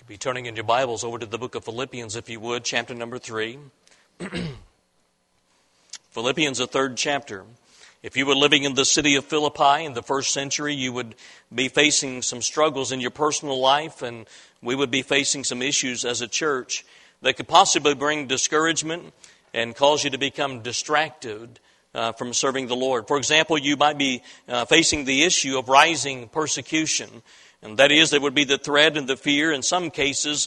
Be turning in your Bibles over to the book of Philippians, if you would, chapter number 3. Philippians, the third chapter. If you were living in the city of Philippi in the first century, you would be facing some struggles in your personal life, and we would be facing some issues as a church that could possibly bring discouragement and cause you to become distracted from serving the Lord. For example, you might be facing the issue of rising persecution. And that is, there would be the threat and the fear, in some cases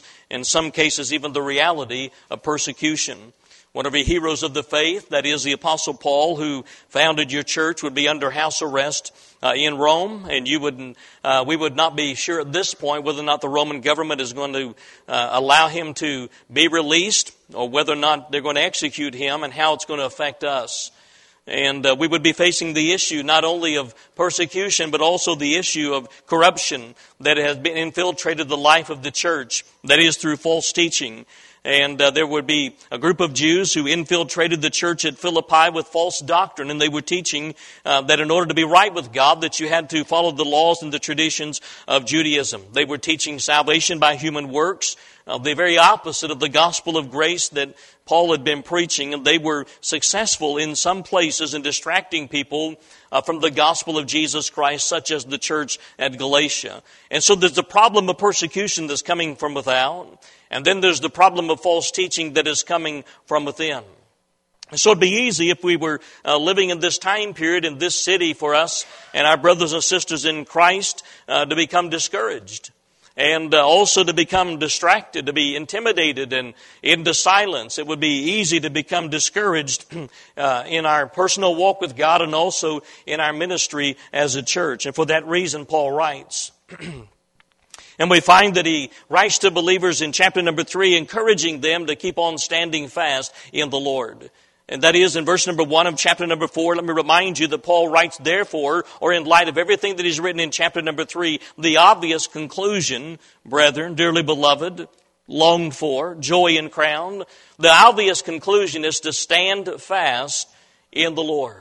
even the reality of persecution. One of your heroes of the faith, that is the Apostle Paul, who founded your church, would be under house arrest in Rome, and we would not be sure at this point whether or not the Roman government is going to allow him to be released, or whether or not they're going to execute him, and how it's going to affect us. And we would be facing the issue not only of persecution, but also the issue of corruption that has been infiltrated the life of the church, that is through false teaching. And there would be a group of Jews who infiltrated the church at Philippi with false doctrine, and they were teaching that in order to be right with God, that you had to follow the laws and the traditions of Judaism. They were teaching salvation by human works, the very opposite of the gospel of grace that Paul had been preaching, and they were successful in some places in distracting people from the gospel of Jesus Christ, such as the church at Galatia. And so there's the problem of persecution that's coming from without, and then there's the problem of false teaching that is coming from within. So it'd be easy if we were living in this time period in this city for us and our brothers and sisters in Christ to become discouraged. And also to become distracted, to be intimidated and into silence. It would be easy to become discouraged in our personal walk with God and also in our ministry as a church. And for that reason, Paul writes. And we find that he writes to believers in chapter number 3, encouraging them to keep on standing fast in the Lord. And that is in verse number 1 of chapter number 4. Let me remind you that Paul writes, therefore, or in light of everything that he's written in chapter number 3, the obvious conclusion, brethren, dearly beloved, longed for, joy and crown. The obvious conclusion is to stand fast in the Lord.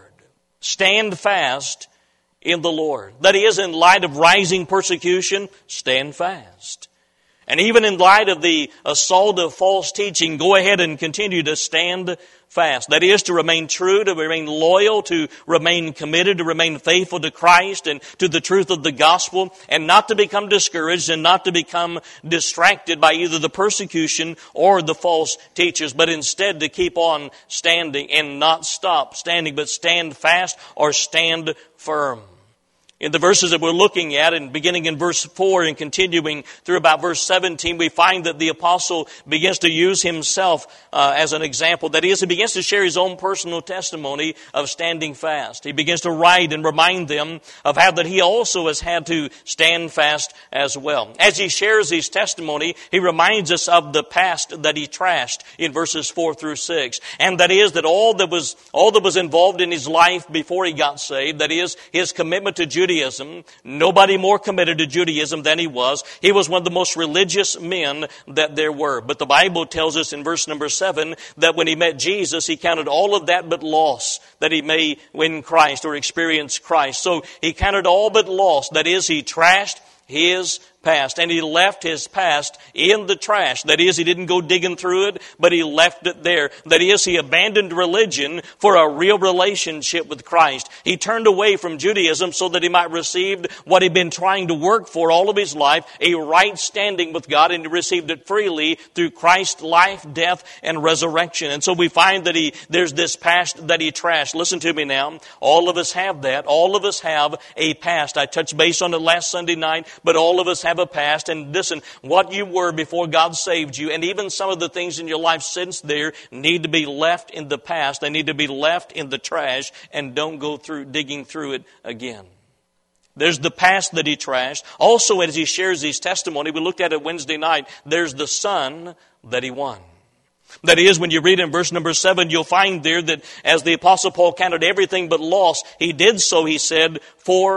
Stand fast in the Lord. That is, in light of rising persecution, stand fast. And even in light of the assault of false teaching, go ahead and continue to stand fast. That is, to remain true, to remain loyal, to remain committed, to remain faithful to Christ and to the truth of the gospel, and not to become discouraged and not to become distracted by either the persecution or the false teachers, but instead to keep on standing and not stop standing, but stand fast or stand firm. In the verses that we're looking at, and beginning in verse 4 and continuing through about verse 17, we find that the apostle begins to use himself as an example. That is, he begins to share his own personal testimony of standing fast. He begins to write and remind them of how that he also has had to stand fast as well. As he shares his testimony, he reminds us of the past that he trashed in verses 4 through 6. And that is that all that was involved in his life before he got saved, that is, his commitment to Judaism. Nobody more committed to Judaism than he was. He was one of the most religious men that there were. But the Bible tells us in verse number 7 that when he met Jesus, he counted all of that but loss that he may win Christ or experience Christ. So he counted all but loss. That is, he trashed his past, and he left his past in the trash. That is, he didn't go digging through it, but he left it there. That is, he abandoned religion for a real relationship with Christ. He turned away from Judaism so that he might receive what he'd been trying to work for all of his life, a right standing with God, and he received it freely through Christ's life, death, and resurrection. And so we find that there's this past that he trashed. Listen to me now. All of us have that. All of us have a past. I touched base on it last Sunday night, but all of us have a past. And listen, what you were before God saved you, and even some of the things in your life since there, need to be left in the past. They need to be left in the trash, and don't go through digging through it again. There's the past that he trashed. Also, as he shares his testimony, we looked at it Wednesday night, there's the son that he won. That is, when you read in verse number 7, you'll find there that as the Apostle Paul counted everything but loss, he did so, he said, for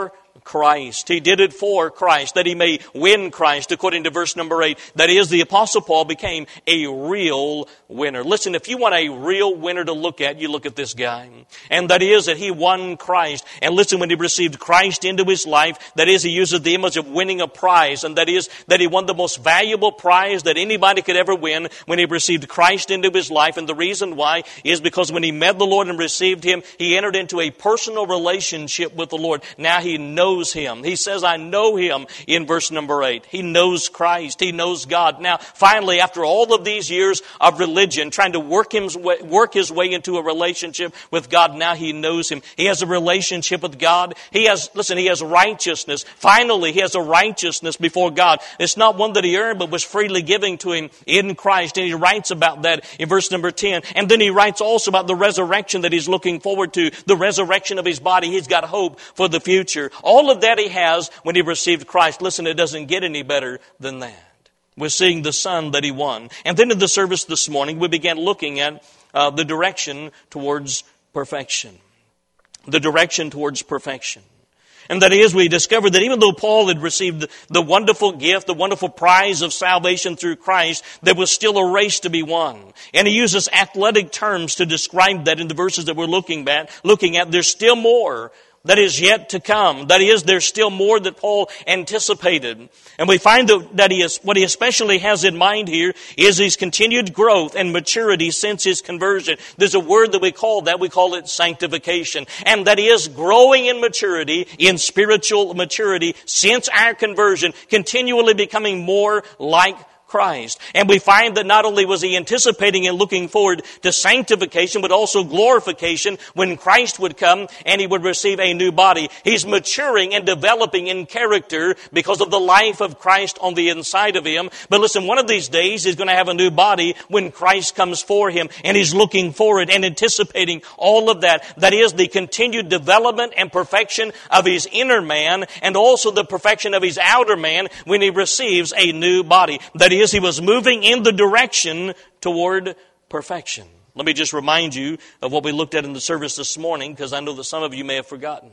Christ. He did it for Christ, that he may win Christ, according to verse number 8. That is, the Apostle Paul became a real winner. Listen, if you want a real winner to look at, you look at this guy. And that is that he won Christ. And listen, when he received Christ into his life, that is, he uses the image of winning a prize. And that is, that he won the most valuable prize that anybody could ever win when he received Christ into his life. And the reason why is because when he met the Lord and received him, he entered into a personal relationship with the Lord. Now he knows him. He says, I know him in verse number 8. He knows Christ. He knows God. Now, finally, after all of these years of religion, trying to work his way into a relationship with God, now he knows him. He has a relationship with God. He has righteousness. Finally, he has a righteousness before God. It's not one that he earned, but was freely given to him in Christ. And he writes about that in verse number 10. And then he writes also about the resurrection that he's looking forward to, the resurrection of his body. He's got hope for the future. All of that he has when he received Christ. Listen, it doesn't get any better than that. We're seeing the son that he won. And then in the service this morning, we began looking at the direction towards perfection. The direction towards perfection. And that is, we discovered that even though Paul had received the wonderful gift, the wonderful prize of salvation through Christ, there was still a race to be won. And he uses athletic terms to describe that in the verses that we're looking at. There's still more that is yet to come. That is, there's still more that Paul anticipated. And we find that what he especially has in mind here is his continued growth and maturity since his conversion. There's a word that we call it sanctification. And that is growing in maturity, in spiritual maturity, since our conversion, continually becoming more like Christ. And we find that not only was he anticipating and looking forward to sanctification, but also glorification when Christ would come and he would receive a new body. He's maturing and developing in character because of the life of Christ on the inside of him. But listen, one of these days he's going to have a new body when Christ comes for him, and he's looking forward and anticipating all of that. That is the continued development and perfection of his inner man, and also the perfection of his outer man when he receives a new body. That is, he was moving in the direction toward perfection. Let me just remind you of what we looked at in the service this morning, because I know that some of you may have forgotten.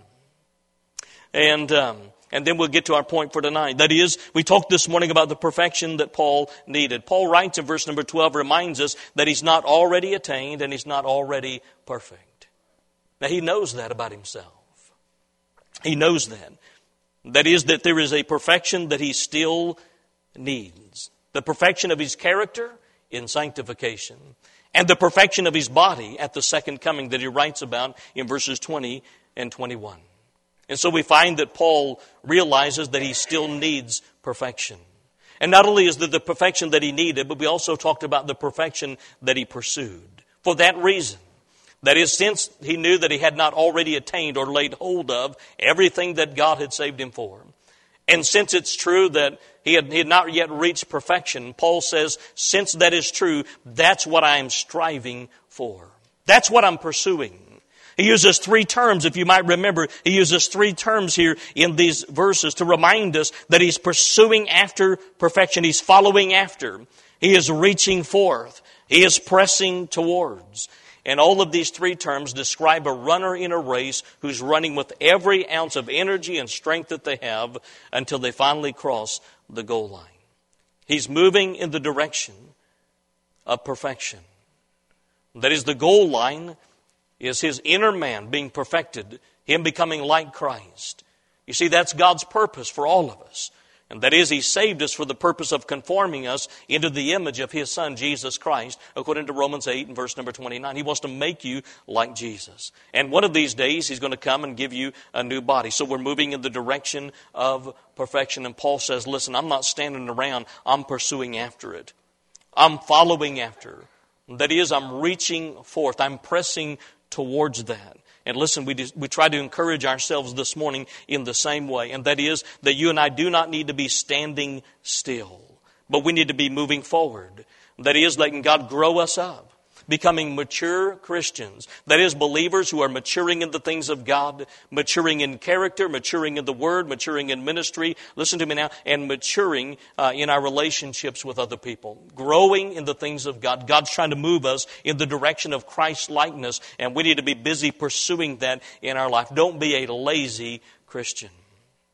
And then we'll get to our point for tonight. That is, we talked this morning about the perfection that Paul needed. Paul writes in verse number 12, reminds us that he's not already attained and he's not already perfect. Now, he knows that about himself. He knows that. That is, that there is a perfection that he still needs. The perfection of his character in sanctification, and the perfection of his body at the second coming that he writes about in verses 20 and 21. And so we find that Paul realizes that he still needs perfection. And not only is there the perfection that he needed, but we also talked about the perfection that he pursued. For that reason, that is, since he knew that he had not already attained or laid hold of everything that God had saved him for, and since it's true that he had not yet reached perfection, Paul says, since that is true, that's what I am striving for. That's what I'm pursuing. He uses three terms, if you might remember. He uses three terms here in these verses to remind us that he's pursuing after perfection. He's following after. He is reaching forth. He is pressing towards. And all of these three terms describe a runner in a race who's running with every ounce of energy and strength that they have until they finally cross the goal line. He's moving in the direction of perfection. That is, the goal line is his inner man being perfected, him becoming like Christ. You see, that's God's purpose for all of us. And that is, he saved us for the purpose of conforming us into the image of his Son, Jesus Christ, according to Romans 8 and verse number 29. He wants to make you like Jesus. And one of these days, he's going to come and give you a new body. So we're moving in the direction of perfection. And Paul says, listen, I'm not standing around. I'm pursuing after it. I'm following after. That is, I'm reaching forth. I'm pressing towards that. And listen, we try to encourage ourselves this morning in the same way. And that is that you and I do not need to be standing still, but we need to be moving forward. That is, letting God grow us up, becoming mature Christians. That is, believers who are maturing in the things of God, maturing in character, maturing in the Word, maturing in ministry. Listen to me now. And maturing in our relationships with other people. Growing in the things of God. God's trying to move us in the direction of Christ-likeness, and we need to be busy pursuing that in our life. Don't be a lazy Christian.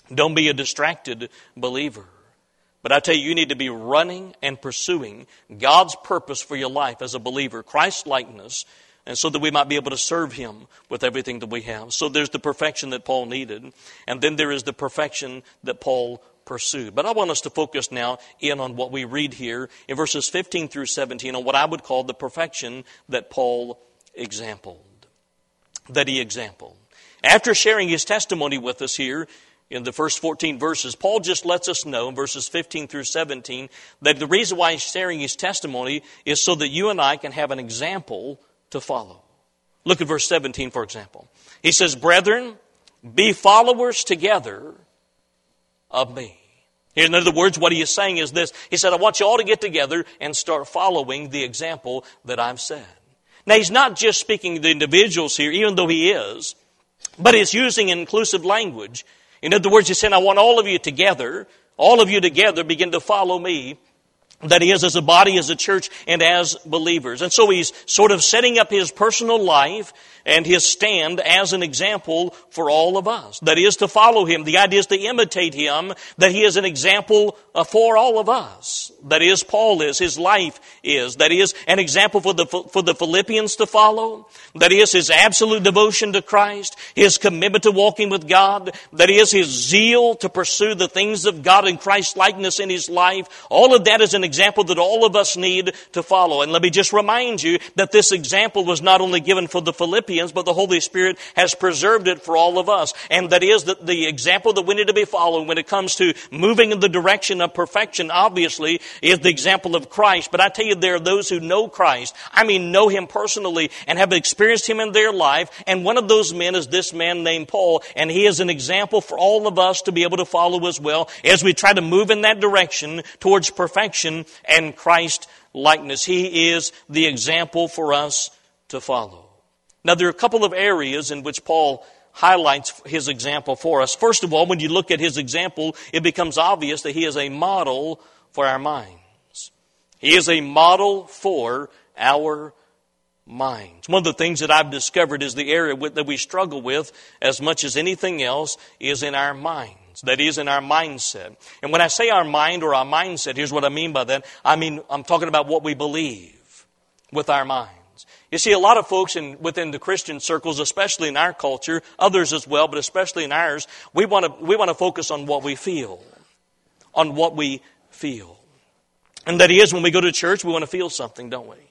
Don't be a distracted believer. But I tell you, you need to be running and pursuing God's purpose for your life as a believer, Christ-likeness, and so that we might be able to serve Him with everything that we have. So there's the perfection that Paul needed, and then there is the perfection that Paul pursued. But I want us to focus now in on what we read here in verses 15 through 17 on what I would call the perfection that Paul exampled. After sharing his testimony with us here in the first 14 verses, Paul just lets us know in verses 15 through 17 that the reason why he's sharing his testimony is so that you and I can have an example to follow. Look at verse 17, for example. He says, "Brethren, be followers together of me." In other words, what he is saying is this. He said, I want you all to get together and start following the example that I've set. Now, he's not just speaking to the individuals here, even though he is, but he's using inclusive language. In other words, he's saying, I want all of you together begin to follow me. That is, as a body, as a church, and as believers. And so he's sort of setting up his personal life and his stand as an example for all of us. That is, to follow him. The idea is to imitate him, that he is an example for all of us. That is, Paul is, his life is. That is, an example for the Philippians to follow. That is, his absolute devotion to Christ, his commitment to walking with God. That is, his zeal to pursue the things of God and Christ-likeness in his life. All of that is an example that all of us need to follow. And let me just remind you that this example was not only given for the Philippians, but the Holy Spirit has preserved it for all of us. And that is that the example that we need to be following when it comes to moving in the direction of perfection, obviously, is the example of Christ. But I tell you, there are those who know Christ. I mean, know Him personally and have experienced Him in their life. And one of those men is this man named Paul. And he is an example for all of us to be able to follow as well as we try to move in that direction towards perfection and Christ likeness. He is the example for us to follow. Now, there are a couple of areas in which Paul highlights his example for us. First of all, when you look at his example, it becomes obvious that he is a model for our minds. He is a model for our minds. One of the things that I've discovered is the area that we struggle with as much as anything else is in our minds. That is, in our mindset. And when I say our mind or our mindset, here's what I mean by that. I'm talking about what we believe with our minds. You see, a lot of folks within the Christian circles, especially in our culture, others as well, but especially in ours, we want to focus on what we feel. On what we feel. And that is, when we go to church, we want to feel something, don't we?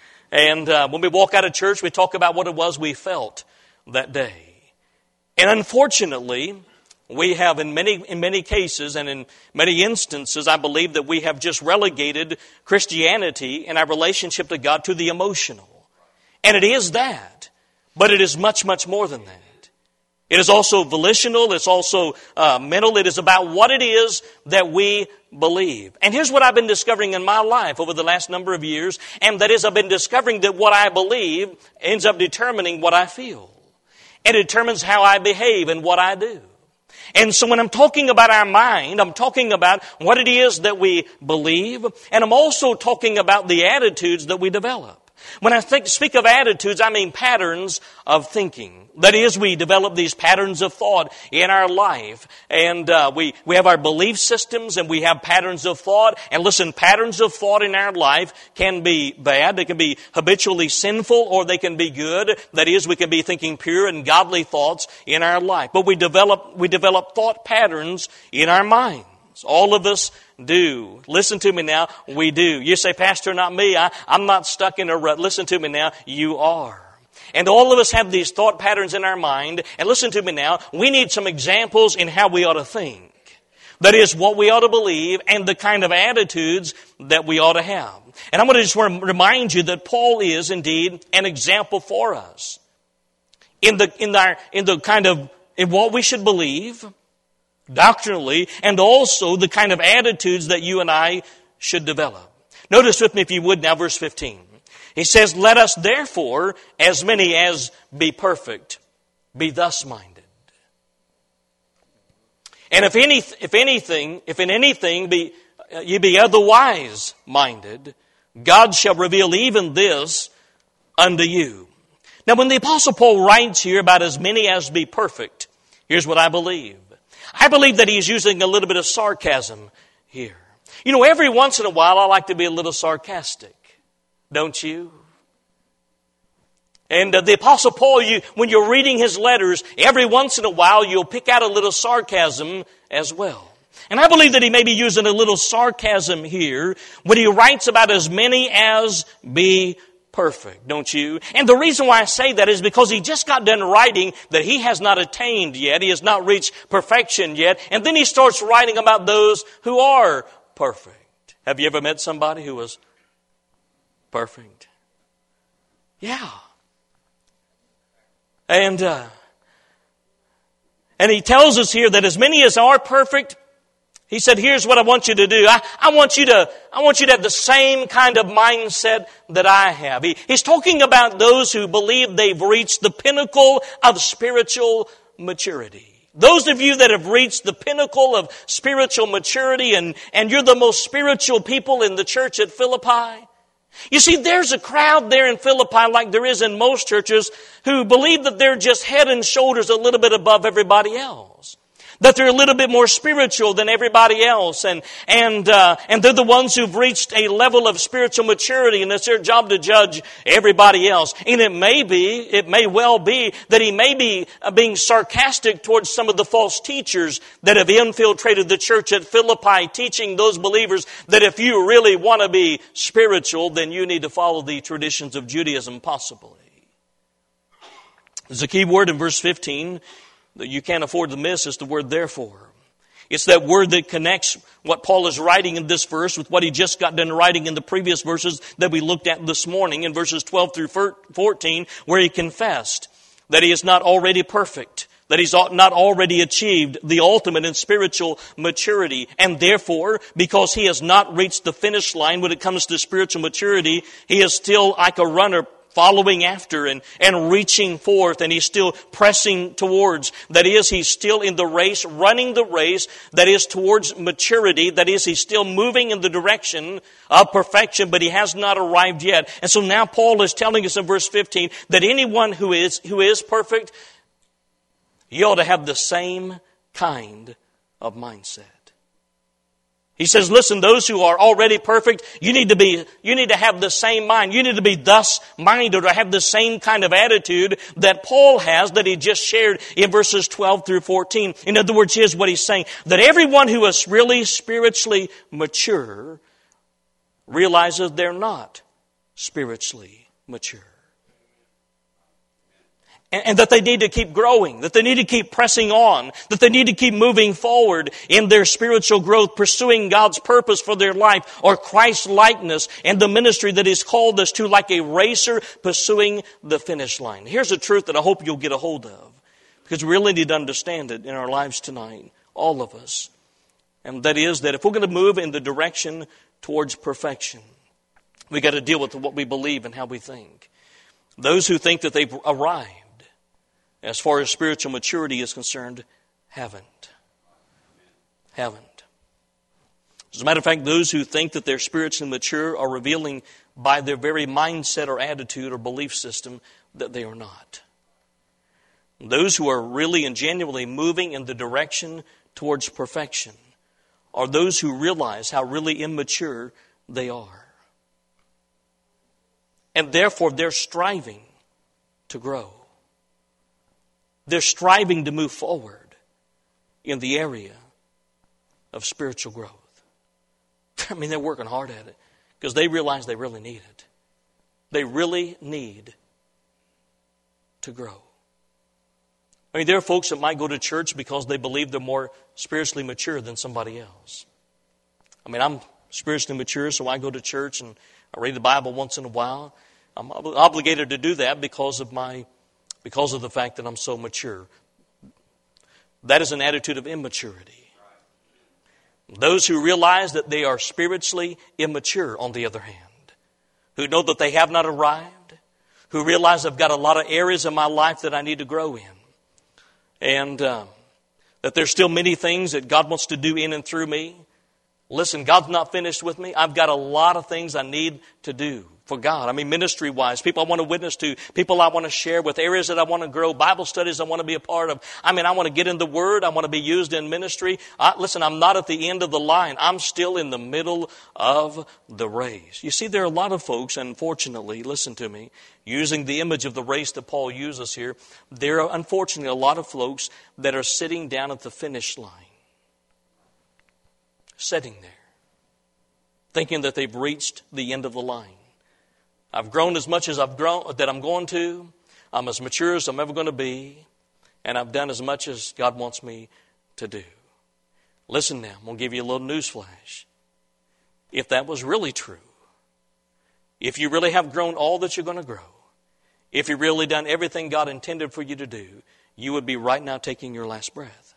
And when we walk out of church, we talk about what it was we felt that day. And unfortunately, we have in many cases and in many instances, I believe that we have just relegated Christianity and our relationship to God to the emotional. And it is that, but it is much, much more than that. It is also volitional, it's also mental, it is about what it is that we believe. And here's what I've been discovering in my life over the last number of years, and that is I've been discovering that what I believe ends up determining what I feel. And it determines how I behave and what I do. And so when I'm talking about our mind, I'm talking about what it is that we believe, and I'm also talking about the attitudes that we develop. When I speak of attitudes, I mean patterns of thinking. That is, we develop these patterns of thought in our life. And we have our belief systems and we have patterns of thought. And listen, patterns of thought in our life can be bad. They can be habitually sinful or they can be good. That is, we can be thinking pure and godly thoughts in our life. But we develop thought patterns in our minds. All of us do. Listen to me now. We do. You say, Pastor, not me. I'm not stuck in a rut. Listen to me now. You are. And all of us have these thought patterns in our mind. And listen to me now. We need some examples in how we ought to think. That is, what we ought to believe and the kind of attitudes that we ought to have. And I'm going to just remind you that Paul is indeed an example for us in what we should believe doctrinally, and also the kind of attitudes that you and I should develop. Notice with me, if you would, now verse 15. He says, let us therefore, as many as be perfect, be thus minded. And if in anything ye be otherwise minded, God shall reveal even this unto you. Now when the Apostle Paul writes here about as many as be perfect, here's what I believe. I believe that he's using a little bit of sarcasm here. You know, every once in a while I like to be a little sarcastic. Don't you? And the Apostle Paul, when you're reading his letters, every once in a while you'll pick out a little sarcasm as well. And I believe that he may be using a little sarcasm here when he writes about as many as be perfect, don't you? And the reason why I say that is because he just got done writing that he has not attained yet. He has not reached perfection yet. And then he starts writing about those who are perfect. Have you ever met somebody who was perfect? Yeah. And he tells us here that as many as are perfect, he said, here's what I want you to do. I want you to have the same kind of mindset that I have. He's talking about those who believe they've reached the pinnacle of spiritual maturity. Those of you that have reached the pinnacle of spiritual maturity and you're the most spiritual people in the church at Philippi. You see, there's a crowd there in Philippi like there is in most churches who believe that they're just head and shoulders a little bit above everybody else. That they're a little bit more spiritual than everybody else. And they're the ones who've reached a level of spiritual maturity, and it's their job to judge everybody else. And it may well be that he may be being sarcastic towards some of the false teachers that have infiltrated the church at Philippi, teaching those believers that if you really want to be spiritual, then you need to follow the traditions of Judaism possibly. There's a key word in verse 15 that you can't afford to miss, is the word therefore. It's that word that connects what Paul is writing in this verse with what he just got done writing in the previous verses that we looked at this morning in verses 12 through 14, where he confessed that he is not already perfect, that he's not already achieved the ultimate in spiritual maturity. And therefore, because he has not reached the finish line when it comes to spiritual maturity, he is still like a runner following after and reaching forth, and he's still pressing towards. That is, he's still in the race, running the race that is towards maturity. That is, he's still moving in the direction of perfection, but he has not arrived yet. And so now Paul is telling us in verse 15 that anyone who is perfect, you ought to have the same kind of mindset. He says, listen, those who are already perfect, you need to have the same mind. You need to be thus minded, or have the same kind of attitude that Paul has, that he just shared in verses 12 through 14. In other words, here's what he's saying, that everyone who is really spiritually mature realizes they're not spiritually mature. And that they need to keep growing, that they need to keep pressing on, that they need to keep moving forward in their spiritual growth, pursuing God's purpose for their life, or Christ's likeness and the ministry that He's called us to, like a racer pursuing the finish line. Here's a truth that I hope you'll get a hold of, because we really need to understand it in our lives tonight, all of us. And that is that if we're going to move in the direction towards perfection, we got to deal with what we believe and how we think. Those who think that they've arrived as far as spiritual maturity is concerned, haven't. As a matter of fact, those who think that they're spiritually mature are revealing by their very mindset or attitude or belief system that they are not. Those who are really and genuinely moving in the direction towards perfection are those who realize how really immature they are. And therefore, they're striving to grow. They're striving to move forward in the area of spiritual growth. I mean, they're working hard at it because they realize they really need it. They really need to grow. I mean, there are folks that might go to church because they believe they're more spiritually mature than somebody else. I mean, I'm spiritually mature, so I go to church and I read the Bible once in a while. I'm obligated to do that because of the fact that I'm so mature. That is an attitude of immaturity. Those who realize that they are spiritually immature, on the other hand, who know that they have not arrived, who realize I've got a lot of areas in my life that I need to grow in, and that there's still many things that God wants to do in and through me. Listen, God's not finished with me. I've got a lot of things I need to do. for God. I mean, ministry-wise, people I want to witness to, people I want to share with, areas that I want to grow, Bible studies I want to be a part of. I mean, I want to get in the Word. I want to be used in ministry. Listen, I'm not at the end of the line. I'm still in the middle of the race. You see, there are a lot of folks, unfortunately, listen to me, using the image of the race that Paul uses here, there are unfortunately a lot of folks that are sitting down at the finish line. Sitting there, thinking that they've reached the end of the line. I've grown as much as I've grown, that I'm going to. I'm as mature as I'm ever going to be. And I've done as much as God wants me to do. Listen now, I'm going to give you a little news flash. If that was really true, if you really have grown all that you're going to grow, if you've really done everything God intended for you to do, you would be right now taking your last breath.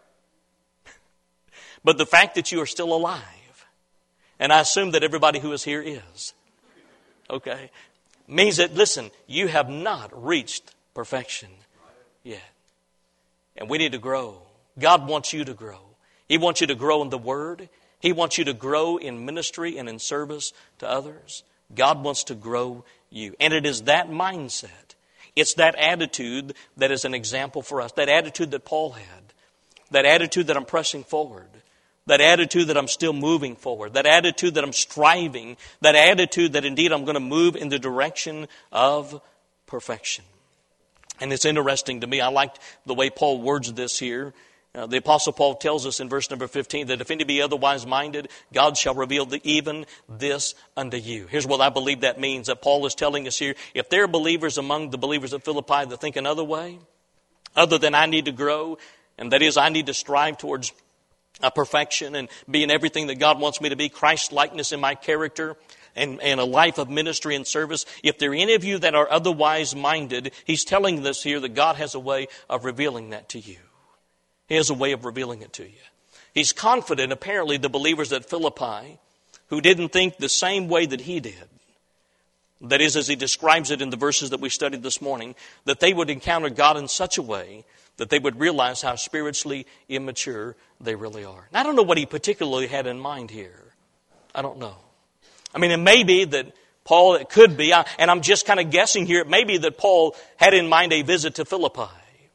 But the fact that you are still alive, and I assume that everybody who is here is, okay, means that, listen, you have not reached perfection yet. And we need to grow. God wants you to grow. He wants you to grow in the Word. He wants you to grow in ministry and in service to others. God wants to grow you. And it is that mindset, it's that attitude that is an example for us. That attitude that Paul had. That attitude that I'm pressing forward. That attitude that I'm still moving forward. That attitude that I'm striving. That attitude that indeed I'm going to move in the direction of perfection. And it's interesting to me. I like the way Paul words this here. The Apostle Paul tells us in verse number 15 that if any be otherwise minded, God shall reveal even this unto you. Here's what I believe that means. That Paul is telling us here. If there are believers among the believers at Philippi that think another way, other than I need to grow, and that is I need to strive towards perfection and being everything that God wants me to be, Christ-likeness in my character, and a life of ministry and service. If there are any of you that are otherwise minded, he's telling us here that God has a way of revealing that to you. He has a way of revealing it to you. He's confident, apparently, the believers at Philippi who didn't think the same way that he did, that is, as he describes it in the verses that we studied this morning, that they would encounter God in such a way that they would realize how spiritually immature they really are. And I don't know what he particularly had in mind here. I don't know. I mean, it may be that Paul, it could be, and I'm just kind of guessing here, it may be that Paul had in mind a visit to Philippi.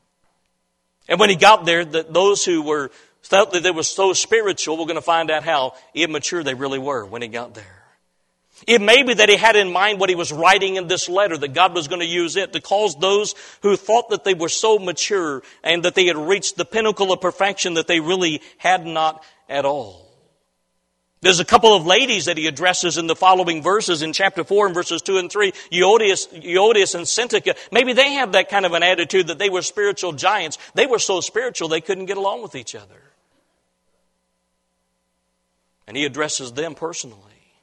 And when he got there, that those who felt that they were so spiritual were going to find out how immature they really were when he got there. It may be that he had in mind what he was writing in this letter, that God was going to use it to cause those who thought that they were so mature and that they had reached the pinnacle of perfection that they really had not at all. There's a couple of ladies that he addresses in the following verses in chapter 4 and verses 2 and 3, Euodias and Syntyche. Maybe they have that kind of an attitude that they were spiritual giants. They were so spiritual they couldn't get along with each other. And he addresses them personally.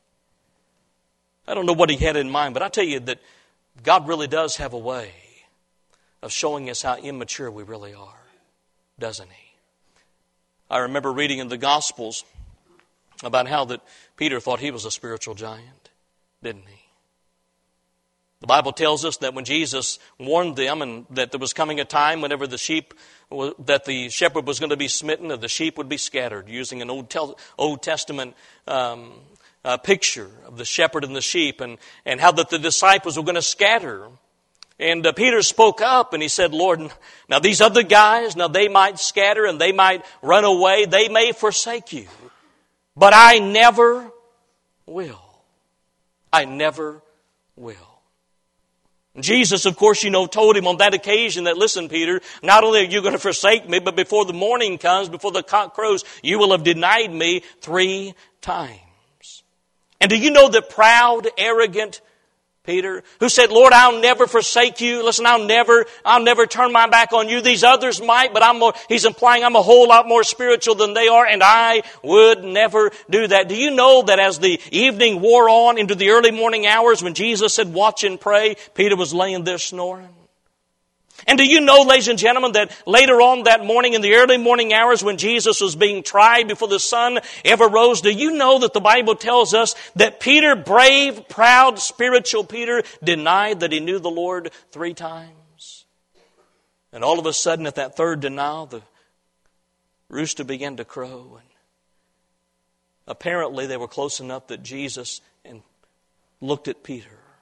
I don't know what he had in mind, but I tell you that God really does have a way of showing us how immature we really are, doesn't he? I remember reading in the Gospels about how that Peter thought he was a spiritual giant, didn't he? The Bible tells us that when Jesus warned them and that there was coming a time whenever that the shepherd was going to be smitten and the sheep would be scattered, using an Old Testament picture of the shepherd and the sheep, and how that the disciples were going to scatter. And Peter spoke up and he said, Lord, now these other guys, now they might scatter and they might run away, they may forsake you, but I never will. I never will. Jesus, of course, told him on that occasion that, listen, Peter, not only are you going to forsake me, but before the morning comes, before the cock crows, you will have denied me 3 times. And do you know that proud, arrogant Peter, who said, Lord, I'll never forsake you. Listen, I'll never turn my back on you. These others might, but he's implying I'm a whole lot more spiritual than they are, and I would never do that. Do you know that as the evening wore on into the early morning hours when Jesus said, watch and pray, Peter was laying there snoring? And do you know, ladies and gentlemen, that later on that morning in the early morning hours when Jesus was being tried before the sun ever rose, do you know that the Bible tells us that Peter, brave, proud, spiritual Peter, denied that he knew the Lord 3 times? And all of a sudden at that third denial, the rooster began to crow. And apparently they were close enough that Jesus looked at Peter.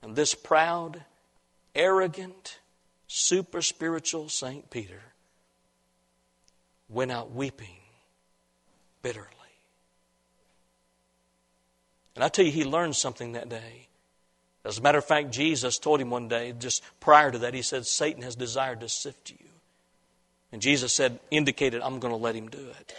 And this proud, arrogant, super spiritual St. Peter went out weeping bitterly. And I tell you, he learned something that day. As a matter of fact, Jesus told him one day, just prior to that, he said, Satan has desired to sift you. And Jesus indicated, I'm going to let him do it.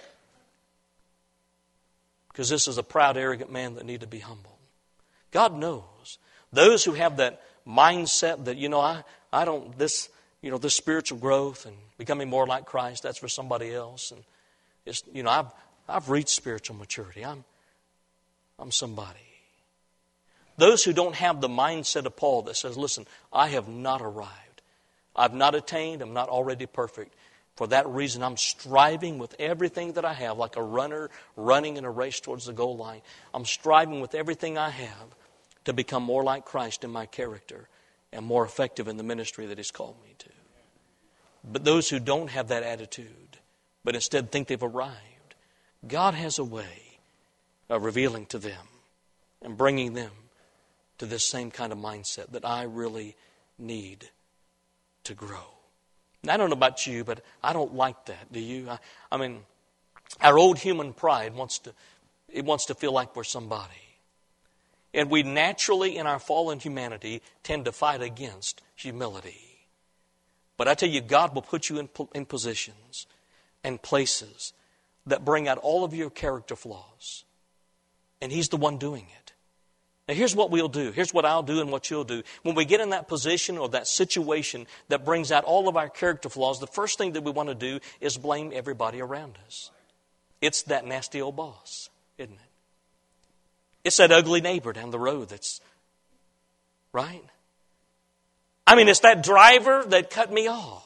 Because this is a proud, arrogant man that needed to be humbled. God knows. Those who have that mindset that, I don't, this spiritual growth and becoming more like Christ, that's for somebody else. And it's, I've reached spiritual maturity. I'm somebody. Those who don't have the mindset of Paul that says, listen, I have not arrived. I've not attained. I'm not already perfect. For that reason, I'm striving with everything that I have, like a runner running in a race towards the goal line. I'm striving with everything I have to become more like Christ in my character and more effective in the ministry that He's called me to. But those who don't have that attitude, but instead think they've arrived, God has a way of revealing to them and bringing them to this same kind of mindset that I really need to grow. And I don't know about you, but I don't like that. Do you? I mean, our old human pride wants to feel like we're somebody. And we naturally, in our fallen humanity, tend to fight against humility. But I tell you, God will put you in positions and places that bring out all of your character flaws. And He's the one doing it. Now here's what we'll do. Here's what I'll do and what you'll do. When we get in that position or that situation that brings out all of our character flaws, the first thing that we want to do is blame everybody around us. It's that nasty old boss, isn't it? It's that ugly neighbor down the road that's, right? I mean, it's that driver that cut me off.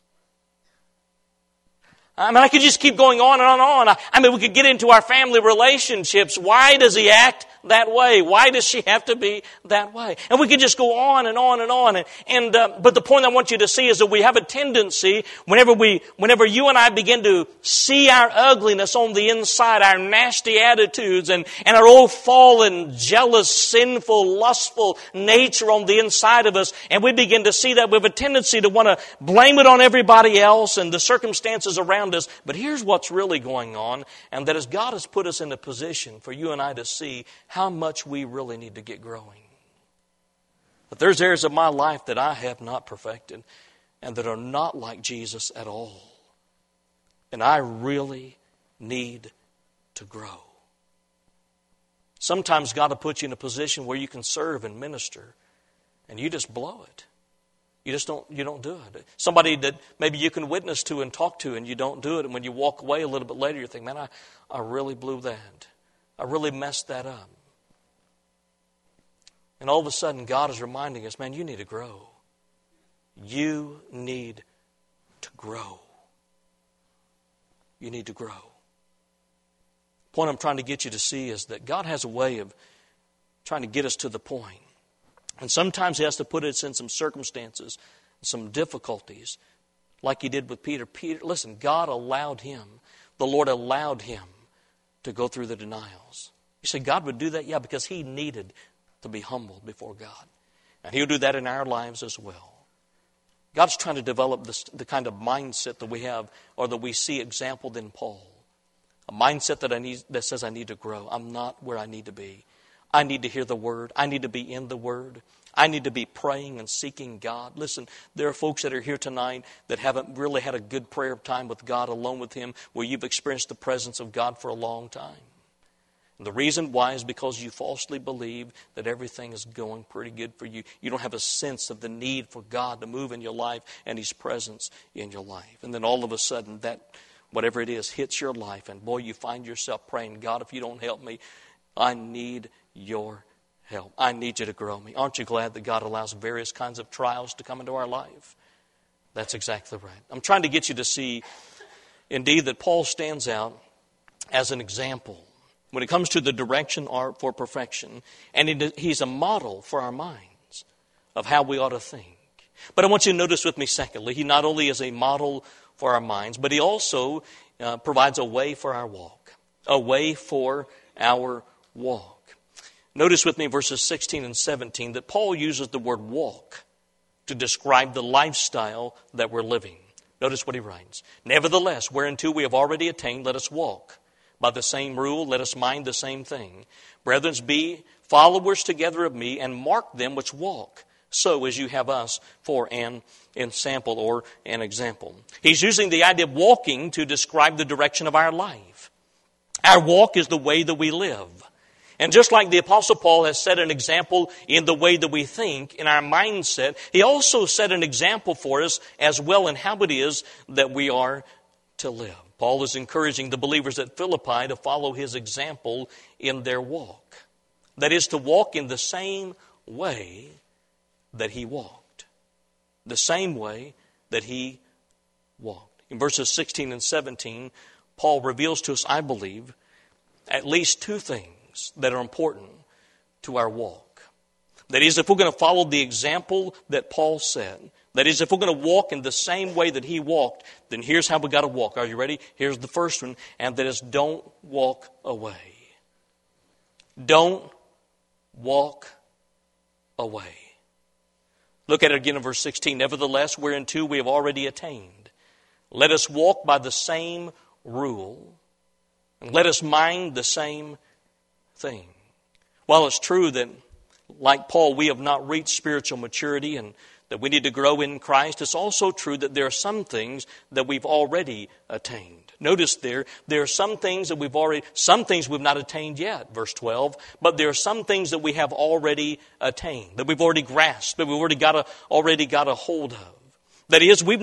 I mean, I could just keep going on and on and on. I mean, we could get into our family relationships. Why does he act that way? Why does she have to be that way? And we could just go on and on and on. But the point I want you to see is that we have a tendency, whenever you and I begin to see our ugliness on the inside, our nasty attitudes and our old fallen, jealous, sinful, lustful nature on the inside of us, and we begin to see that, we have a tendency to want to blame it on everybody else and the circumstances around us. But here's what's really going on, and that is God has put us in a position for you and I to see how much we really need to get growing. But there's areas of my life that I have not perfected and that are not like Jesus at all. And I really need to grow. Sometimes God will put you in a position where you can serve and minister and you just blow it. You don't do it. Somebody that maybe you can witness to and talk to and you don't do it. And when you walk away a little bit later, you think, man, I really blew that. I really messed that up. And all of a sudden, God is reminding us, man, you need to grow. You need to grow. You need to grow. The point I'm trying to get you to see is that God has a way of trying to get us to the point. And sometimes He has to put us in some circumstances, some difficulties, like He did with Peter. Listen, God allowed him, the Lord allowed him to go through the denials. You say God would do that? Yeah, because He needed to be humbled before God. And He'll do that in our lives as well. God's trying to develop the kind of mindset that we have, or that we see exampled in Paul. A mindset that says I need to grow. I'm not where I need to be. I need to hear the Word. I need to be in the Word. I need to be praying and seeking God. Listen, there are folks that are here tonight that haven't really had a good prayer time with God, alone with Him, where you've experienced the presence of God for a long time. And the reason why is because you falsely believe that everything is going pretty good for you. You don't have a sense of the need for God to move in your life and His presence in your life. And then all of a sudden, that, whatever it is, hits your life. And boy, you find yourself praying, God, if you don't help me, I need your help. I need you to grow me. Aren't you glad that God allows various kinds of trials to come into our life? That's exactly right. I'm trying to get you to see, indeed, that Paul stands out as an example when it comes to the direction for perfection. And he's a model for our minds of how we ought to think. But I want you to notice with me, secondly, he not only is a model for our minds, but he also provides a way for our walk. A way for our walk. Notice with me verses 16 and 17 that Paul uses the word walk to describe the lifestyle that we're living. Notice what he writes. Nevertheless, whereunto we have already attained, let us walk. By the same rule, let us mind the same thing. Brethren, be followers together of me, and mark them which walk, so as you have us for an ensample or an example. He's using the idea of walking to describe the direction of our life. Our walk is the way that we live. And just like the Apostle Paul has set an example in the way that we think, in our mindset, he also set an example for us as well in how it is that we are to live. Paul is encouraging the believers at Philippi to follow his example in their walk. That is, to walk in the same way that he walked. The same way that he walked. In verses 16 and 17, Paul reveals to us, I believe, at least two things that are important to our walk. That is, if we're going to follow the example that Paul said, that is, if we're going to walk in the same way that he walked, then here's how we got to walk. Are you ready? Here's the first one, and that is don't walk away. Don't walk away. Look at it again in verse 16. Nevertheless, whereunto we have already attained, let us walk by the same rule, and let us mind the same thing. While it's true that, like Paul, we have not reached spiritual maturity and that we need to grow in Christ, it's also true that there are some things that we've already attained. Notice there are some things that some things we've not attained yet, verse 12, but there are some things that we have already attained, that we've already grasped, that we've already got a hold of. That is, we've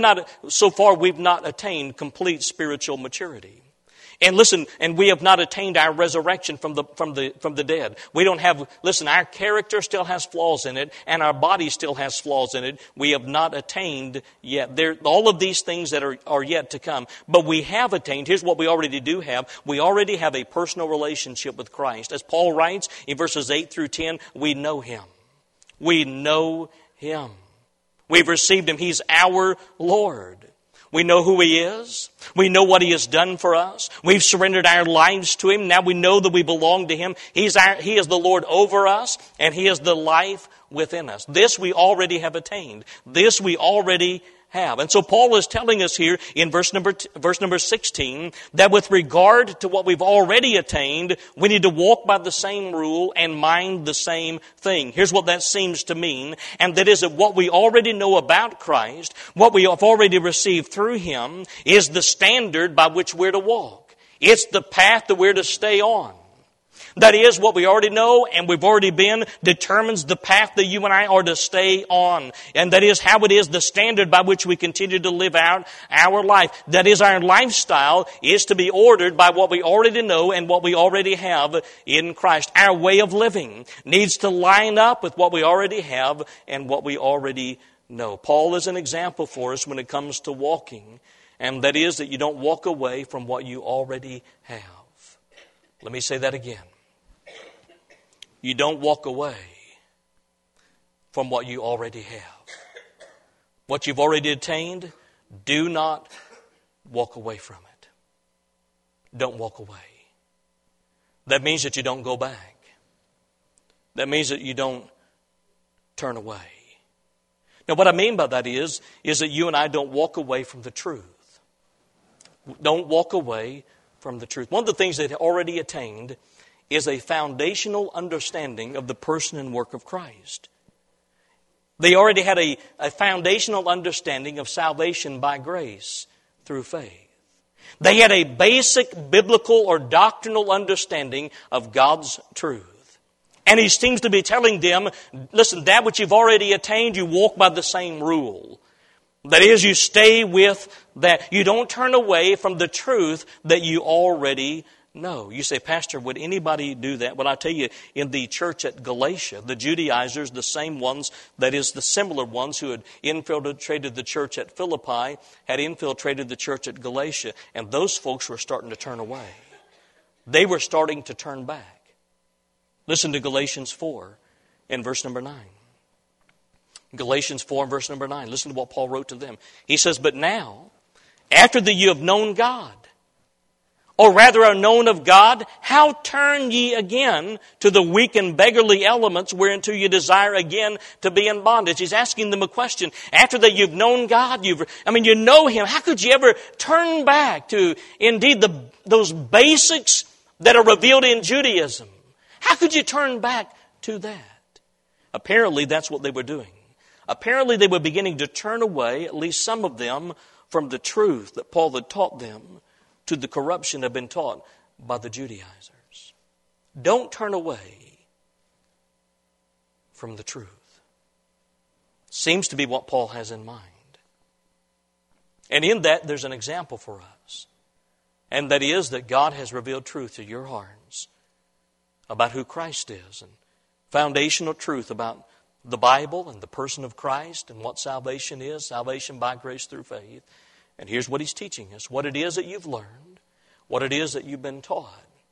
not attained complete spiritual maturity. And listen, and we have not attained our resurrection from the dead. We don't have, listen, our character still has flaws in it, and our body still has flaws in it. We have not attained yet. All of these things that are yet to come. But we have attained. Here's what we already do have. We already have a personal relationship with Christ. As Paul writes in verses 8 through 10, we know Him. We know Him. We've received Him. He's our Lord. We know who He is. We know what He has done for us. We've surrendered our lives to Him. Now we know that we belong to Him. He is the Lord over us, and He is the life within us. This we already have attained. This we already have. And so Paul is telling us here in verse number 16 that with regard to what we've already attained, we need to walk by the same rule and mind the same thing. Here's what that seems to mean, and that is that what we already know about Christ, what we have already received through Him, is the standard by which we're to walk. It's the path that we're to stay on. That is, what we already know and we've already been determines the path that you and I are to stay on. And that is how it is the standard by which we continue to live out our life. That is, our lifestyle is to be ordered by what we already know and what we already have in Christ. Our way of living needs to line up with what we already have and what we already know. Paul is an example for us when it comes to walking. And that is that you don't walk away from what you already have. Let me say that again. You don't walk away from what you already have. What you've already attained, do not walk away from it. Don't walk away. That means that you don't go back. That means that you don't turn away. Now, what I mean by that is that you and I don't walk away from the truth. Don't walk away from the truth. One of the things they've already attained is a foundational understanding of the person and work of Christ. They already had a foundational understanding of salvation by grace through faith. They had a basic biblical or doctrinal understanding of God's truth. And He seems to be telling them, listen, that which you've already attained, you walk by the same rule. That is, you stay with that. You don't turn away from the truth that you already know. You say, Pastor, would anybody do that? Well, I tell you, in the church at Galatia, the Judaizers, the same ones, that is, the similar ones who had infiltrated the church at Philippi, had infiltrated the church at Galatia, and those folks were starting to turn away. They were starting to turn back. Listen to Galatians 4 in verse number 9. Galatians 4 and verse number 9. Listen to what Paul wrote to them. He says, but now, after that you have known God, or rather are known of God, how turn ye again to the weak and beggarly elements whereunto you desire again to be in bondage? He's asking them a question. After that you've known God, you know Him, how could you ever turn back to indeed those basics that are revealed in Judaism? How could you turn back to that? Apparently that's what they were doing. Apparently they were beginning to turn away, at least some of them, from the truth that Paul had taught them to the corruption that had been taught by the Judaizers. Don't turn away from the truth. Seems to be what Paul has in mind. And in that there's an example for us. And that is that God has revealed truth to your hearts about who Christ is, and foundational truth about the Bible and the person of Christ and what salvation is, salvation by grace through faith. And here's what he's teaching us, what it is that you've learned, what it is that you've been taught.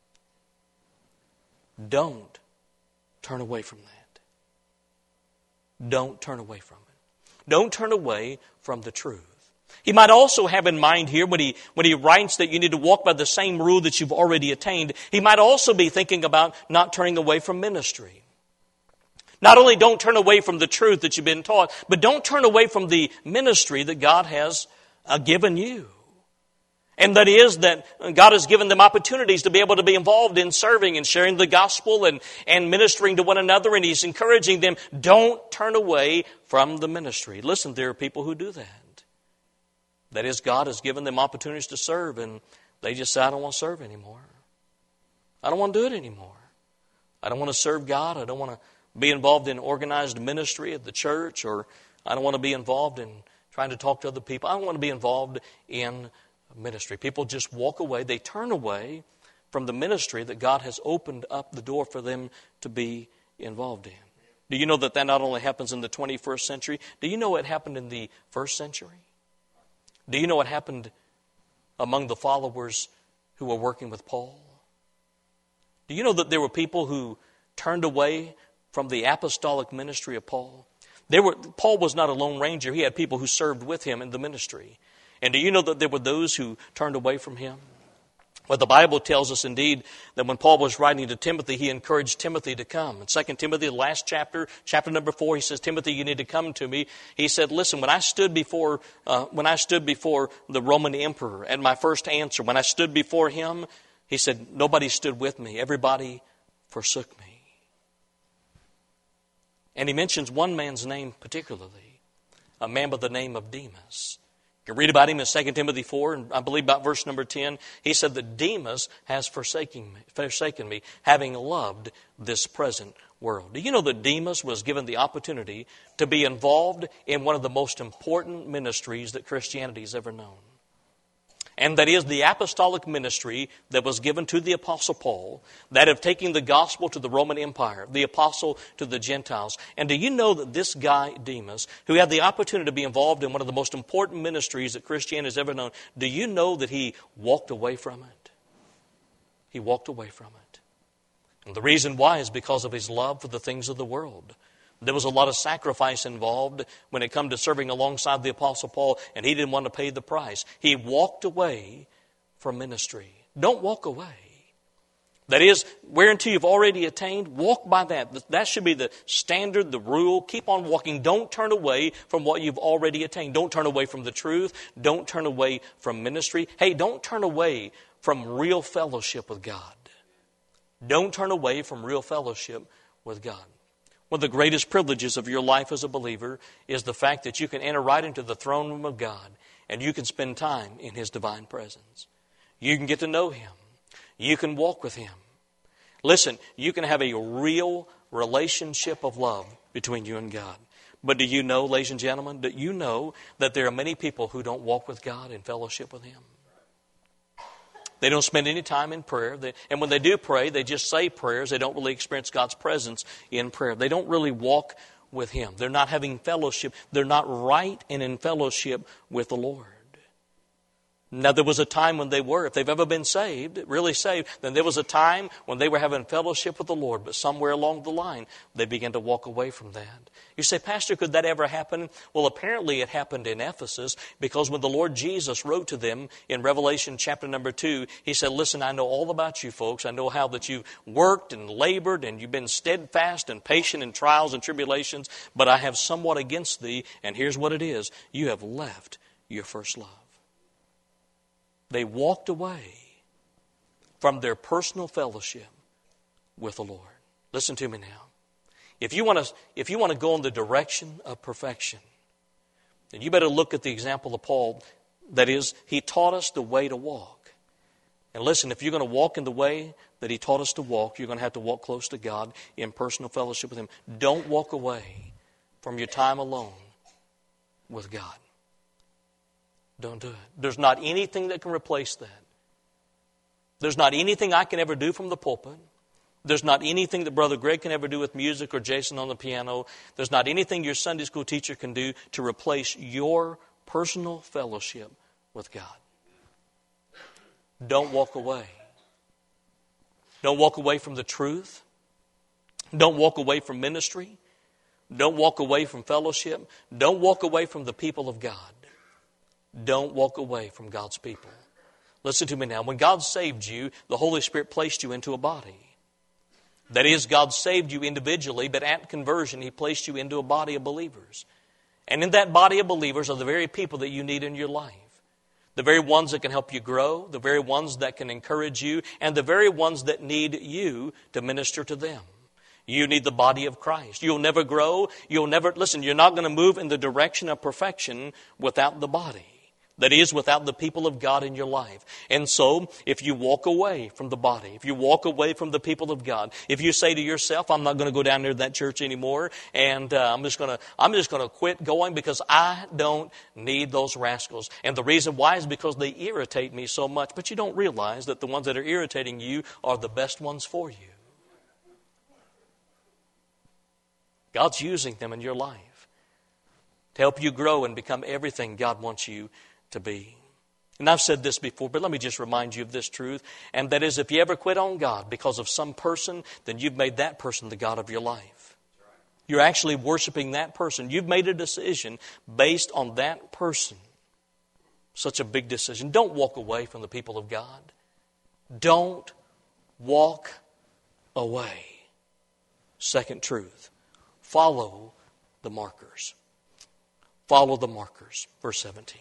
Don't turn away from that. Don't turn away from it. Don't turn away from the truth. He might also have in mind here when he writes that you need to walk by the same rule that you've already attained, he might also be thinking about not turning away from ministry. Not only don't turn away from the truth that you've been taught, but don't turn away from the ministry that God has given you. And that is that God has given them opportunities to be able to be involved in serving and sharing the gospel and ministering to one another. And He's encouraging them, don't turn away from the ministry. Listen, there are people who do that. That is, God has given them opportunities to serve, and they just say, I don't want to serve anymore. I don't want to do it anymore. I don't want to serve God. I don't want to be involved in organized ministry at the church, or I don't want to be involved in trying to talk to other people. I don't want to be involved in ministry. People just walk away. They turn away from the ministry that God has opened up the door for them to be involved in. Do you know that not only happens in the 21st century? Do you know it happened in the first century? Do you know what happened among the followers who were working with Paul? Do you know that there were people who turned away from the apostolic ministry of Paul? Paul was not a lone ranger. He had people who served with him in the ministry. And do you know that there were those who turned away from him? Well, the Bible tells us indeed that when Paul was writing to Timothy, he encouraged Timothy to come. In 2 Timothy, the last chapter number 4, he says, Timothy, you need to come to me. He said, listen, when I stood before the Roman emperor at my first answer, when I stood before him, he said, nobody stood with me. Everybody forsook me. And he mentions one man's name particularly, a man by the name of Demas. You can read about him in 2 Timothy 4, and I believe about verse number 10. He said that Demas has forsaken me, having loved this present world. Do you know that Demas was given the opportunity to be involved in one of the most important ministries that Christianity has ever known? And that is the apostolic ministry that was given to the Apostle Paul, that of taking the gospel to the Roman Empire, the apostle to the Gentiles. And do you know that this guy, Demas, who had the opportunity to be involved in one of the most important ministries that Christianity has ever known, do you know that he walked away from it? He walked away from it. And the reason why is because of his love for the things of the world. There was a lot of sacrifice involved when it came to serving alongside the Apostle Paul, and he didn't want to pay the price. He walked away from ministry. Don't walk away. That is, whereunto you've already attained, walk by that. That should be the standard, the rule. Keep on walking. Don't turn away from what you've already attained. Don't turn away from the truth. Don't turn away from ministry. Hey, don't turn away from real fellowship with God. Don't turn away from real fellowship with God. One of the greatest privileges of your life as a believer is the fact that you can enter right into the throne room of God and you can spend time in His divine presence. You can get to know Him. You can walk with Him. Listen, you can have a real relationship of love between you and God. But do you know, ladies and gentlemen, do you know that there are many people who don't walk with God in fellowship with Him? They don't spend any time in prayer. And when they do pray, they just say prayers. They don't really experience God's presence in prayer. They don't really walk with Him. They're not having fellowship. They're not right and in fellowship with the Lord. Now, there was a time when they were, if they've ever been saved, really saved, then there was a time when they were having fellowship with the Lord, but somewhere along the line, they began to walk away from that. You say, Pastor, could that ever happen? Well, apparently it happened in Ephesus, because when the Lord Jesus wrote to them in Revelation chapter number 2, He said, listen, I know all about you folks. I know how that you've worked and labored and you've been steadfast and patient in trials and tribulations, but I have somewhat against thee, and here's what it is. You have left your first love. They walked away from their personal fellowship with the Lord. Listen to me now. If you want to go in the direction of perfection, then you better look at the example of Paul. That is, he taught us the way to walk. And listen, if you're going to walk in the way that he taught us to walk, you're going to have to walk close to God in personal fellowship with Him. Don't walk away from your time alone with God. Don't do it. There's not anything that can replace that. There's not anything I can ever do from the pulpit. There's not anything that Brother Greg can ever do with music or Jason on the piano. There's not anything your Sunday school teacher can do to replace your personal fellowship with God. Don't walk away. Don't walk away from the truth. Don't walk away from ministry. Don't walk away from fellowship. Don't walk away from the people of God. Don't walk away from God's people. Listen to me now. When God saved you, the Holy Spirit placed you into a body. That is, God saved you individually, but at conversion, He placed you into a body of believers. And in that body of believers are the very people that you need in your life. The very ones that can help you grow, the very ones that can encourage you, and the very ones that need you to minister to them. You need the body of Christ. You'll never grow. You're not going to move in the direction of perfection without the body. That is, without the people of God in your life. And so, if you walk away from the body, if you walk away from the people of God, if you say to yourself, I'm not going to go down there to that church anymore, and I'm just going to quit going because I don't need those rascals. And the reason why is because they irritate me so much. But you don't realize that the ones that are irritating you are the best ones for you. God's using them in your life to help you grow and become everything God wants you to be. And I've said this before, but let me just remind you of this truth. And that is, if you ever quit on God because of some person, then you've made that person the God of your life. You're actually worshiping that person. You've made a decision based on that person. Such a big decision. Don't walk away from the people of God. Don't walk away. Second truth. Follow the markers. Follow the markers. Verse 17.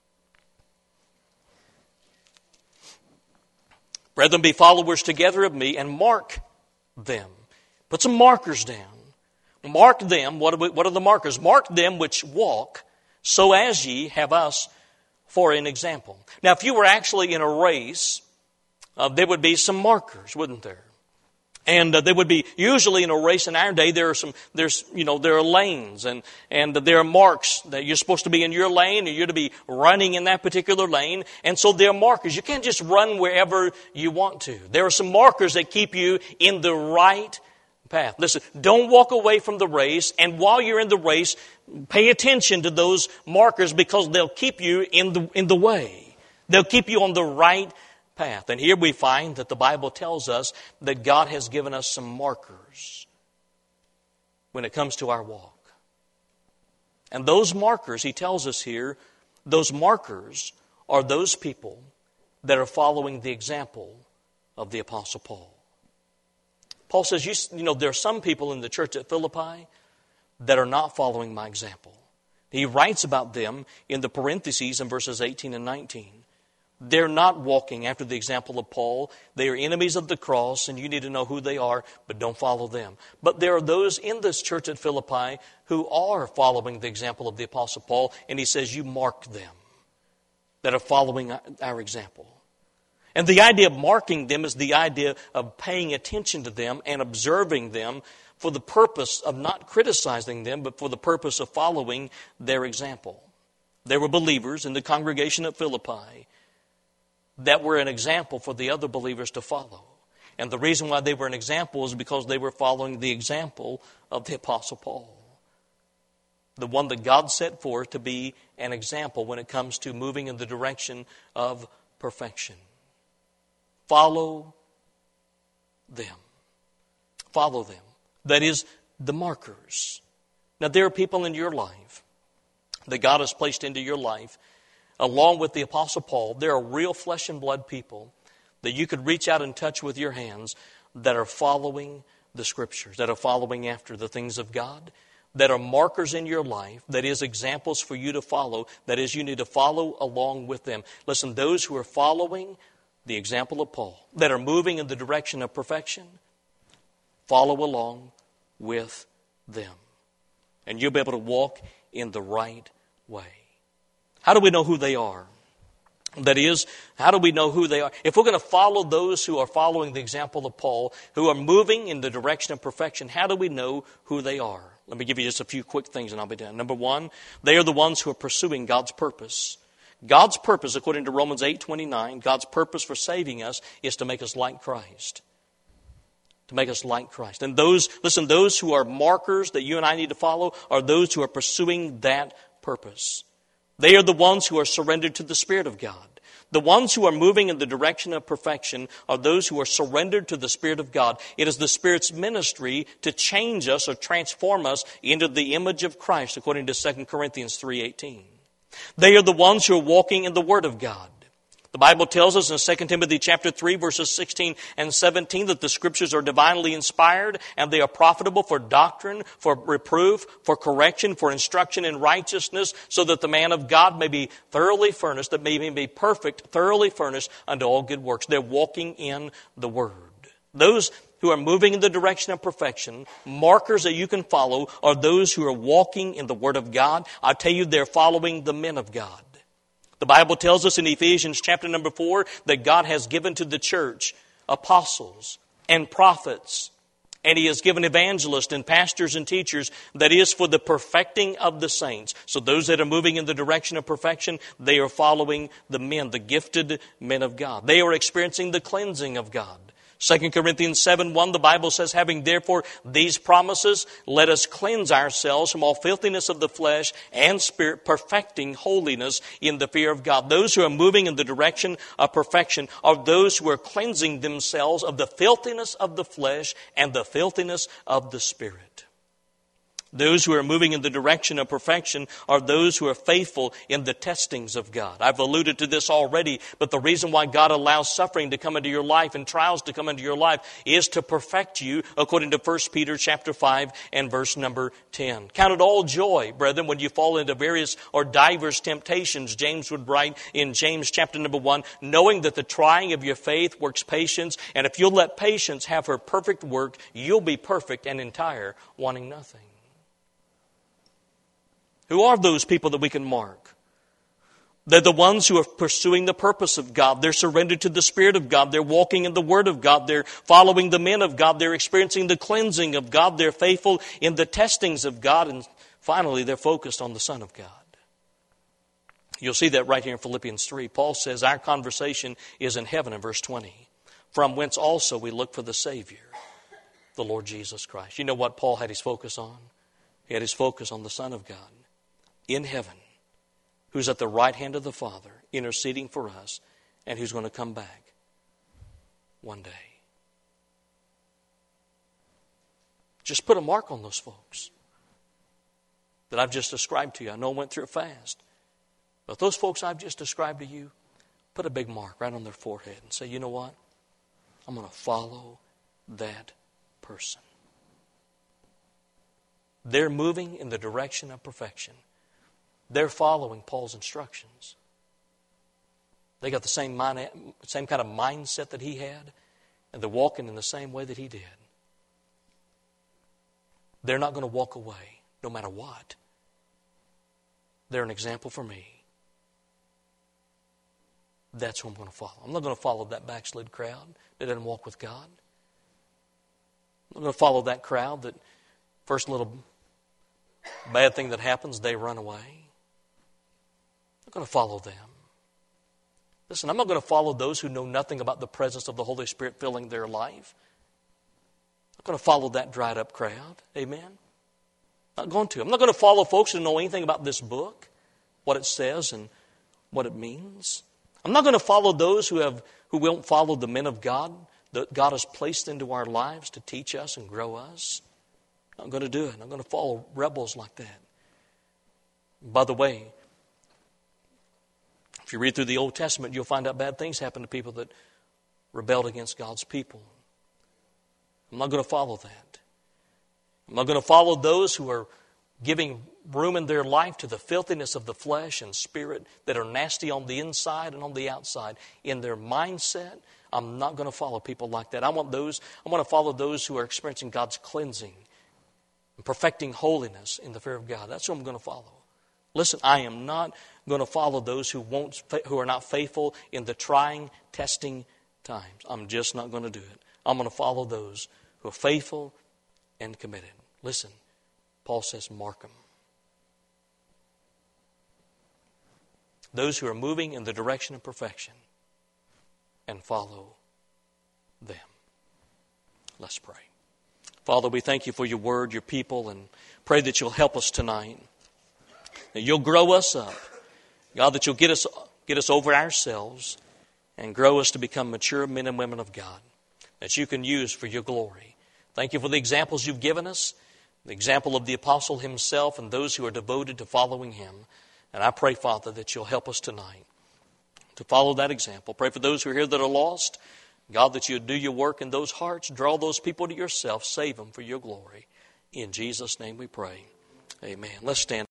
Brethren, be followers together of me and mark them. Put some markers down. Mark them. What are the markers? Mark them which walk, so as ye have us for an example. Now, if you were actually in a race, there would be some markers, wouldn't there? And they would be usually in a race in our day. There are lanes and there are marks that you're supposed to be in your lane, or you're to be running in that particular lane. And so there are markers. You can't just run wherever you want to. There are some markers that keep you in the right path. Listen, don't walk away from the race. And while you're in the race, pay attention to those markers, because they'll keep you in the way. They'll keep you on the right path. And here we find that the Bible tells us that God has given us some markers when it comes to our walk. And those markers, He tells us here, those markers are those people that are following the example of the Apostle Paul. Paul says, there are some people in the church at Philippi that are not following my example. He writes about them in the parentheses in verses 18 and 19. They're not walking after the example of Paul. They are enemies of the cross, and you need to know who they are, but don't follow them. But there are those in this church at Philippi who are following the example of the Apostle Paul, and he says, you mark them that are following our example. And the idea of marking them is the idea of paying attention to them and observing them for the purpose of not criticizing them, but for the purpose of following their example. There were believers in the congregation at Philippi that were an example for the other believers to follow. And the reason why they were an example is because they were following the example of the Apostle Paul. the one that God set forth to be an example when it comes to moving in the direction of perfection. Follow them. Follow them. That is, the markers. Now, there are people in your life that God has placed into your life, along with the Apostle Paul. There are real flesh and blood people that you could reach out and touch with your hands that are following the Scriptures, that are following after the things of God, that are markers in your life, that is examples for you to follow, that is you need to follow along with them. Listen, those who are following the example of Paul, that are moving in the direction of perfection, follow along with them. And you'll be able to walk in the right way. How do we know who they are? That is, how do we know who they are? If we're going to follow those who are following the example of Paul, who are moving in the direction of perfection, how do we know who they are? Let me give you just a few quick things and I'll be done. Number one, they are the ones who are pursuing God's purpose. God's purpose, according to Romans 8:29, God's purpose for saving us is to make us like Christ. To make us like Christ. And those who are markers that you and I need to follow are those who are pursuing that purpose. They are the ones who are surrendered to the Spirit of God. The ones who are moving in the direction of perfection are those who are surrendered to the Spirit of God. It is the Spirit's ministry to change us or transform us into the image of Christ, according to 2 Corinthians 3:18. They are the ones who are walking in the Word of God. The Bible tells us in 2 Timothy chapter 3, verses 16 and 17, that the Scriptures are divinely inspired and they are profitable for doctrine, for reproof, for correction, for instruction in righteousness, so that the man of God may be thoroughly furnished, that may be perfect, thoroughly furnished unto all good works. They're walking in the Word. Those who are moving in the direction of perfection, markers that you can follow, are those who are walking in the Word of God. I tell you, they're following the men of God. The Bible tells us in Ephesians chapter number 4 that God has given to the church apostles and prophets, and He has given evangelists and pastors and teachers, that is for the perfecting of the saints. So those that are moving in the direction of perfection, they are following the men, the gifted men of God. They are experiencing the cleansing of God. 2 Corinthians 7:1, the Bible says, having therefore these promises, let us cleanse ourselves from all filthiness of the flesh and spirit, perfecting holiness in the fear of God. Those who are moving in the direction of perfection are those who are cleansing themselves of the filthiness of the flesh and the filthiness of the spirit. Those who are moving in the direction of perfection are those who are faithful in the testings of God. I've alluded to this already, but the reason why God allows suffering to come into your life and trials to come into your life is to perfect you, according to 1 Peter chapter 5 and verse number 10. Count it all joy, brethren, when you fall into various or diverse temptations. James would write in James chapter number 1, knowing that the trying of your faith works patience, and if you'll let patience have her perfect work, you'll be perfect and entire, wanting nothing. Who are those people that we can mark? They're the ones who are pursuing the purpose of God. They're surrendered to the Spirit of God. They're walking in the Word of God. They're following the men of God. They're experiencing the cleansing of God. They're faithful in the testings of God. And finally, they're focused on the Son of God. You'll see that right here in Philippians 3. Paul says our conversation is in heaven in verse 20. From whence also we look for the Savior, the Lord Jesus Christ. You know what Paul had his focus on? He had his focus on the Son of God in heaven, who's at the right hand of the Father, interceding for us, and who's going to come back one day. Just put a mark on those folks that I've just described to you. I know I went through it fast. But those folks I've just described to you, put a big mark right on their forehead and say, you know what? I'm going to follow that person. They're moving in the direction of perfection. They're following Paul's instructions. They got the same kind of mindset that he had, and they're walking in the same way that he did. They're not going to walk away, no matter what. They're an example for me. That's who I'm going to follow. I'm not going to follow that backslid crowd that doesn't walk with God. I'm not going to follow that crowd that first little bad thing that happens, they run away. I'm not going to follow them. Listen, I'm not going to follow those who know nothing about the presence of the Holy Spirit filling their life. I'm not going to follow that dried up crowd. Amen? Not going to. I'm not going to follow folks who know anything about this book, what it says and what it means. I'm not going to follow those who won't follow the men of God that God has placed into our lives to teach us and grow us. I'm not going to do it. I'm going to follow rebels like that. By the way, if you read through the Old Testament, you'll find out bad things happen to people that rebelled against God's people. I'm not going to follow that. I'm not going to follow those who are giving room in their life to the filthiness of the flesh and spirit that are nasty on the inside and on the outside. In their mindset, I'm not going to follow people like that. I want to follow those who are experiencing God's cleansing and perfecting holiness in the fear of God. That's who I'm going to follow. Listen, I am not going to follow those who are not faithful in the trying, testing times. I'm just not going to do it. I'm going to follow those who are faithful and committed. Listen, Paul says, mark them. Those who are moving in the direction of perfection, and follow them. Let's pray. Father, we thank you for your word, your people, and pray that you'll help us tonight. That you'll grow us up. God, that you'll get us over ourselves and grow us to become mature men and women of God that you can use for your glory. Thank you for the examples you've given us, the example of the apostle himself and those who are devoted to following him. And I pray, Father, that you'll help us tonight to follow that example. Pray for those who are here that are lost. God, that you'll do your work in those hearts. Draw those people to yourself. Save them for your glory. In Jesus' name we pray. Amen. Let's stand.